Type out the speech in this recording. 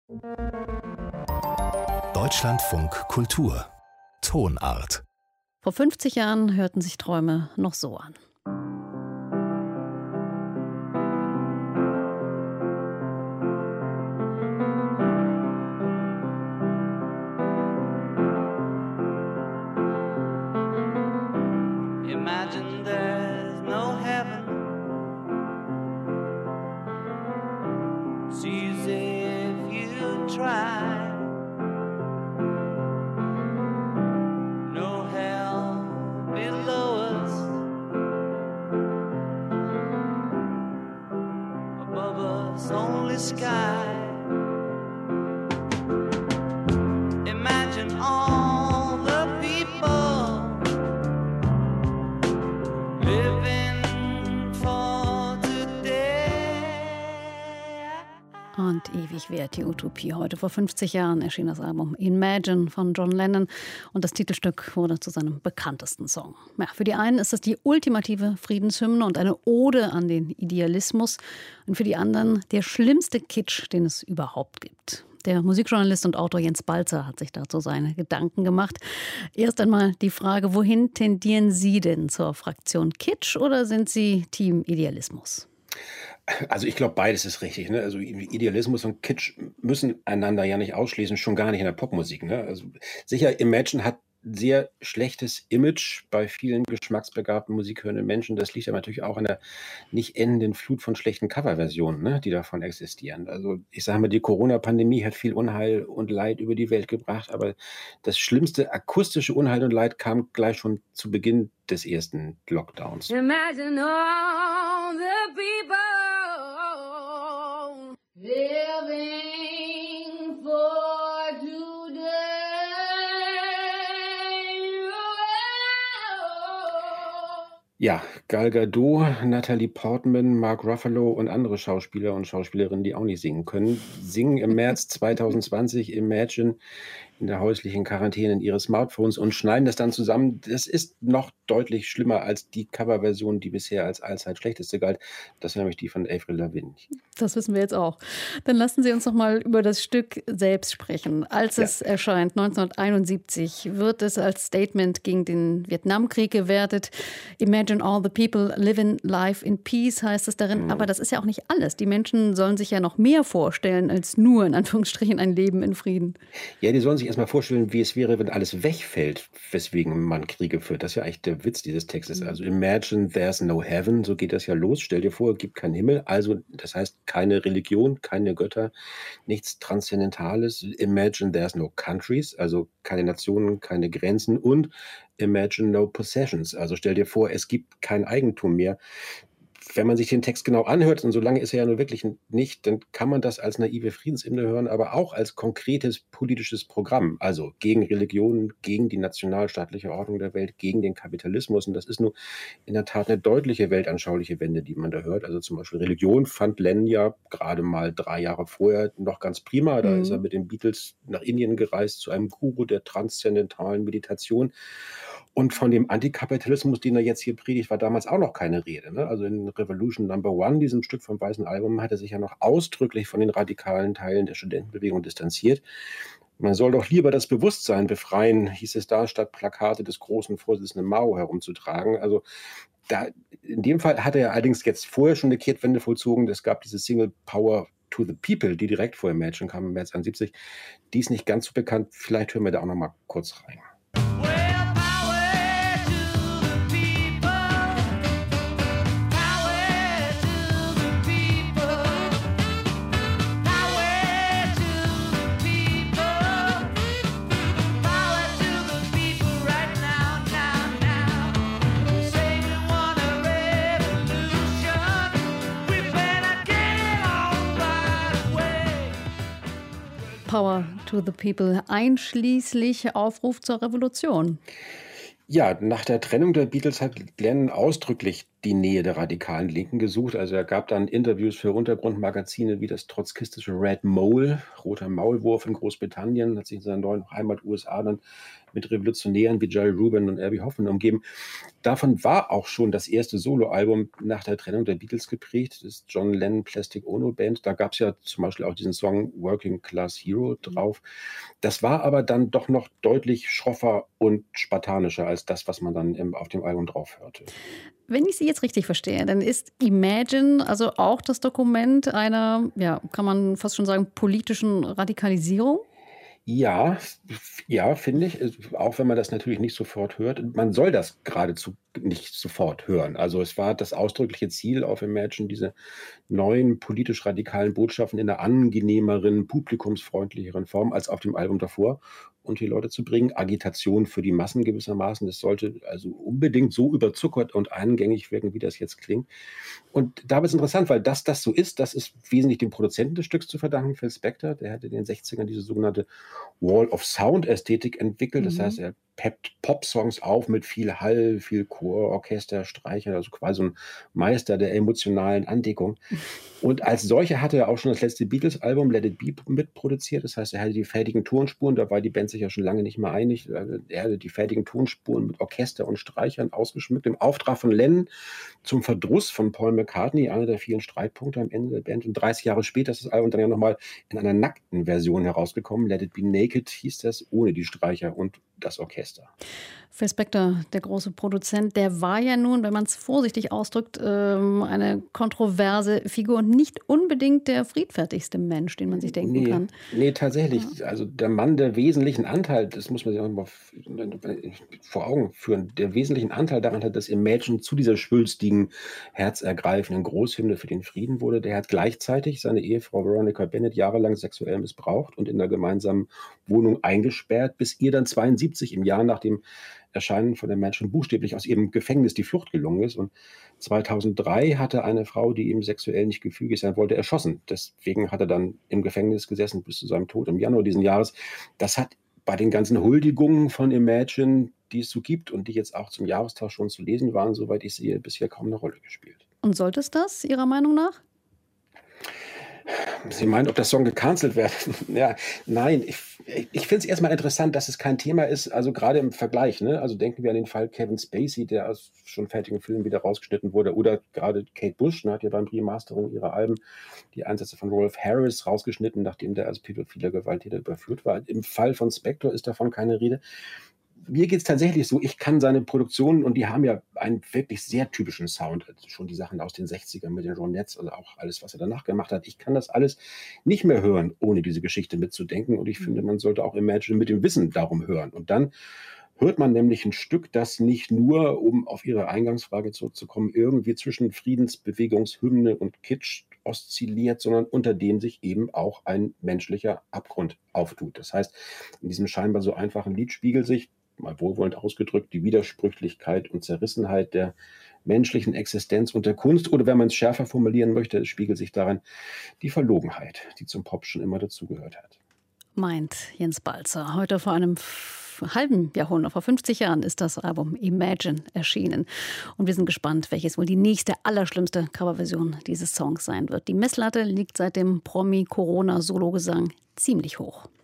Deutschlandfunk Kultur Tonart. Vor 50 Jahren hörten sich Träume noch so an. Imagine there's no heaven. It's easy if you try. No hell below us. Above us only sky. Imagine all the people living for today. Und ewig währt die Utopie. Heute vor 50 Jahren erschien das Album Imagine von John Lennon und das Titelstück wurde zu seinem bekanntesten Song. Ja, für die einen ist es die ultimative Friedenshymne und eine Ode an den Idealismus und für die anderen der schlimmste Kitsch, den es überhaupt gibt. Der Musikjournalist und Autor Jens Balzer hat sich dazu seine Gedanken gemacht. Erst einmal die Frage, wohin tendieren Sie denn, zur Fraktion Kitsch oder sind Sie Team Idealismus? Also ich glaube, beides ist richtig. Ne? Also Idealismus und Kitsch müssen einander ja nicht ausschließen, schon gar nicht in der Popmusik. Ne? Also sicher, Imagine hat sehr schlechtes Image bei vielen geschmacksbegabten, musikhörenden Menschen. Das liegt aber natürlich auch an der nicht endenden Flut von schlechten Coverversionen, ne, die davon existieren. Also ich sage mal, die Corona-Pandemie hat viel Unheil und Leid über die Welt gebracht, aber das schlimmste akustische Unheil und Leid kam gleich schon zu Beginn des ersten Lockdowns. Imagine all the people living for today. Ja, Gal Gadot, Natalie Portman, Mark Ruffalo und andere Schauspieler und Schauspielerinnen, die auch nicht singen können, singen im März 2020 Imagine in der häuslichen Quarantäne in ihre Smartphones und schneiden das dann zusammen. Das ist noch deutlich schlimmer als die Coverversion, die bisher als allzeit schlechteste galt. Das ist nämlich die von Avril Lavigne. Das wissen wir jetzt auch. Dann lassen Sie uns noch mal über das Stück selbst sprechen. Als es erscheint, 1971, wird es als Statement gegen den Vietnamkrieg gewertet. Imagine all the people living life in peace, heißt es darin. Aber das ist ja auch nicht alles. Die Menschen sollen sich ja noch mehr vorstellen als nur, in Anführungsstrichen, ein Leben in Frieden. Ja, die sollen sich erstmal vorstellen, wie es wäre, wenn alles wegfällt, weswegen man Kriege führt. Das ist ja eigentlich der Witz dieses Textes. Also imagine there's no heaven, so geht das ja los. Stell dir vor, es gibt keinen Himmel. Also das heißt keine Religion, keine Götter, nichts Transzendentales. Imagine there's no countries, also keine Nationen, keine Grenzen. Und imagine no possessions, also stell dir vor, es gibt kein Eigentum mehr. Wenn man sich den Text genau anhört, und so lange ist er ja nur wirklich nicht, dann kann man das als naive Friedenshymne hören, aber auch als konkretes politisches Programm. Also gegen Religionen, gegen die nationalstaatliche Ordnung der Welt, gegen den Kapitalismus. Und das ist nur in der Tat eine deutliche weltanschauliche Wende, die man da hört. Also zum Beispiel Religion fand Lennon ja gerade mal 3 Jahre vorher noch ganz prima. Da ist er mit den Beatles nach Indien gereist zu einem Guru der transzendentalen Meditation. Und von dem Antikapitalismus, den er jetzt hier predigt, war damals auch noch keine Rede. Ne? Also in Revolution No. 1, diesem Stück vom Weißen Album, hat er sich ja noch ausdrücklich von den radikalen Teilen der Studentenbewegung distanziert. Man soll doch lieber das Bewusstsein befreien, hieß es da, statt Plakate des großen Vorsitzenden Mao herumzutragen. Also in dem Fall hat er allerdings jetzt vorher schon eine Kehrtwende vollzogen. Es gab diese Single Power to the People, die direkt vor Imagine kam im März 71. Die ist nicht ganz so bekannt. Vielleicht hören wir da auch noch mal kurz rein. Power to the People, einschließlich Aufruf zur Revolution. Ja, nach der Trennung der Beatles hat Lennon ausdrücklich die Nähe der radikalen Linken gesucht. Also er gab dann Interviews für Untergrundmagazine wie das trotzkistische Red Mole, roter Maulwurf in Großbritannien, hat sich in seiner neuen Heimat USA dann mit Revolutionären wie Jerry Rubin und Abbie Hoffman umgeben. Davon war auch schon das erste Soloalbum nach der Trennung der Beatles geprägt, das John Lennon Plastic Ono Band. Da gab es ja zum Beispiel auch diesen Song Working Class Hero drauf. Das war aber dann doch noch deutlich schroffer und spartanischer als das, was man dann auf dem Album drauf hörte. Wenn ich Sie jetzt richtig verstehe, dann ist Imagine also auch das Dokument einer, ja, kann man fast schon sagen, politischen Radikalisierung? Ja, ja, finde ich, auch wenn man das natürlich nicht sofort hört. Man soll das geradezu nicht sofort hören. Also es war das ausdrückliche Ziel auf Imagine, diese neuen politisch radikalen Botschaften in einer angenehmeren, publikumsfreundlicheren Form als auf dem Album davor unter die Leute zu bringen. Agitation für die Massen gewissermaßen. Das sollte also unbedingt so überzuckert und eingängig wirken, wie das jetzt klingt. Und da ist es interessant, weil das so ist, das ist wesentlich dem Produzenten des Stücks zu verdanken, Phil Spector. Der hatte in den 60ern diese sogenannte Wall of Sound Ästhetik entwickelt. Das heißt, er peppt Pop-Songs auf mit viel Hall, viel Chor, Orchester, Streicher, also quasi ein Meister der emotionalen Andeckung. Und als solcher hatte er auch schon das letzte Beatles-Album Let It Be mitproduziert. Das heißt, er hatte die fertigen Tonspuren, da war die Band sich ja schon lange nicht mehr einig. Er hatte die fertigen Tonspuren mit Orchester und Streichern ausgeschmückt, im Auftrag von Lennon zum Verdruss von Paul McCartney, einer der vielen Streitpunkte am Ende der Band. Und 30 Jahre später ist das Album dann ja nochmal in einer nackten Version herausgekommen. Let It Be Naked hieß das, ohne die Streicher und das Orchester. Phil Spector, der große Produzent, der war ja nun, wenn man es vorsichtig ausdrückt, eine kontroverse Figur und nicht unbedingt der friedfertigste Mensch, den man sich denken kann. Nee, tatsächlich. Ja. Also der Mann der wesentlichen Anteil, das muss man sich auch mal vor Augen führen, der wesentlichen Anteil daran hat, dass Imagine zu dieser schwülstigen, herzergreifenden Großhymne für den Frieden wurde. Der hat gleichzeitig seine Ehefrau Veronica Bennett jahrelang sexuell missbraucht und in der gemeinsamen Wohnung eingesperrt, bis ihr dann 72 im Jahr nach dem Erscheinen von Imagine buchstäblich aus ihrem Gefängnis die Flucht gelungen ist. Und 2003 hatte eine Frau, die ihm sexuell nicht gefügig sein wollte, erschossen. Deswegen hat er dann im Gefängnis gesessen bis zu seinem Tod im Januar diesen Jahres. Das hat bei den ganzen Huldigungen von Imagine, die es so gibt und die jetzt auch zum Jahrestag schon zu lesen waren, soweit ich sehe, bisher kaum eine Rolle gespielt. Und sollte es das, Ihrer Meinung nach? Sie meinen, ob das Song gecancelt wird? Ja, nein, ich finde es erstmal interessant, dass es kein Thema ist, also gerade im Vergleich. Ne? Also denken wir an den Fall Kevin Spacey, der aus schon fertigen Filmen wieder rausgeschnitten wurde, oder gerade Kate Bush, ne, hat ja beim Remastering ihrer Alben die Einsätze von Rolf Harris rausgeschnitten, nachdem der als pädophiler Gewalttäter überführt war. Im Fall von Spector ist davon keine Rede. Mir geht es tatsächlich so, ich kann seine Produktionen, und die haben ja einen wirklich sehr typischen Sound, also schon die Sachen aus den 60ern mit den Ronettes, also auch alles, was er danach gemacht hat, ich kann das alles nicht mehr hören, ohne diese Geschichte mitzudenken, und ich finde, man sollte auch Imagine mit dem Wissen darum hören. Und dann hört man nämlich ein Stück, das nicht nur, um auf Ihre Eingangsfrage zurückzukommen, irgendwie zwischen Friedensbewegungshymne und Kitsch oszilliert, sondern unter dem sich eben auch ein menschlicher Abgrund auftut. Das heißt, in diesem scheinbar so einfachen Lied spiegelt sich, mal wohlwollend ausgedrückt, die Widersprüchlichkeit und Zerrissenheit der menschlichen Existenz und der Kunst, oder wenn man es schärfer formulieren möchte, es spiegelt sich darin die Verlogenheit, die zum Pop schon immer dazugehört hat. Meint Jens Balzer. Heute vor einem halben Jahrhundert, vor 50 Jahren, ist das Album Imagine erschienen. Und wir sind gespannt, welches wohl die nächste, allerschlimmste Coverversion dieses Songs sein wird. Die Messlatte liegt seit dem Promi-Corona-Sologesang ziemlich hoch.